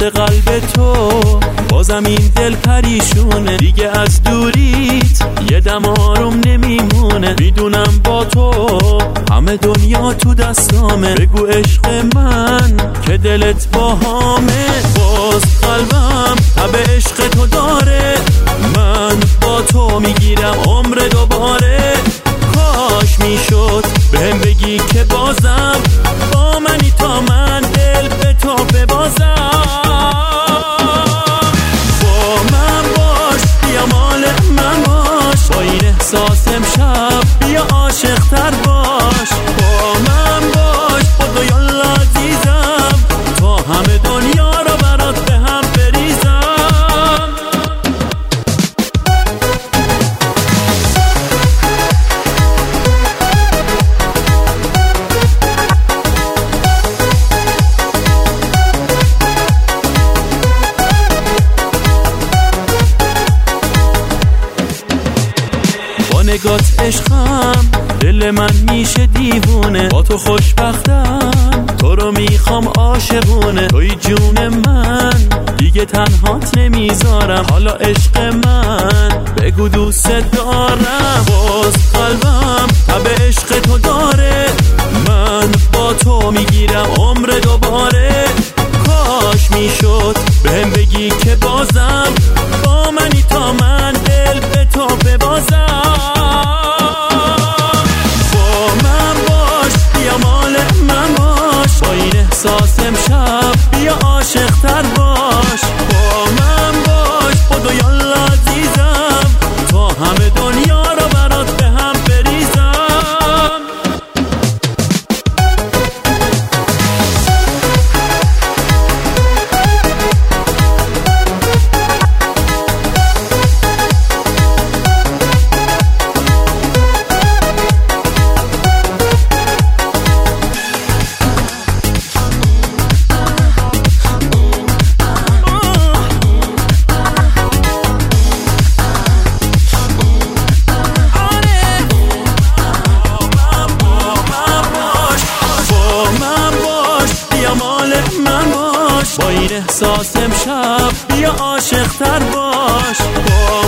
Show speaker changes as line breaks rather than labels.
قلب تو بازم این دل پریشونه، دیگه از دوریت یه دم آروم نمیمونه. میدونم با تو همه دنیا تو دستامه، بگو عشق من که دلت باهامه. باز قلبم تب عشق تو داره، من با تو میگیرم عمر دوباره. کاش میشد بهم بگی که بازم با منی تا من دل به تو ببازم. با من باش بیا مال من باش، با این احساس امشب بیا عاشق تر باش. با من باش خدا یالا عزیزم، تا همه دنیا رو برات به هم بریزم. نگات عشقم دل من میشه دیوونه، با تو خوشبختم تو رو میخوام عاشقونه. توی جون من دیگه تنهات نمیذارم، حالا عشق من بگو دوست دارم. باز قلبم تب عشق تو داره، من با تو میگیرم عمر دوباره. کاش میشد بهم بگی که بازم با منی تا من دل به تو ببازم. احساس امشب بیا عاشق تر باش. با من باش خدا یالا عزیزم، تا همه دنیا رو برات به هم بریزم. با این احساس امشب بیا عاشق تر باش.